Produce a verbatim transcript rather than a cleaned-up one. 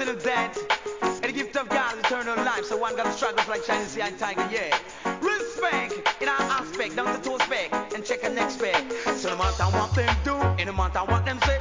of that. And the gift of God is eternal life. So one gotta struggle like Chinese sea and tiger, yeah. Respect in our aspect, down to toe spec, and check a next spec. So no matter what them do, and no matter what them say.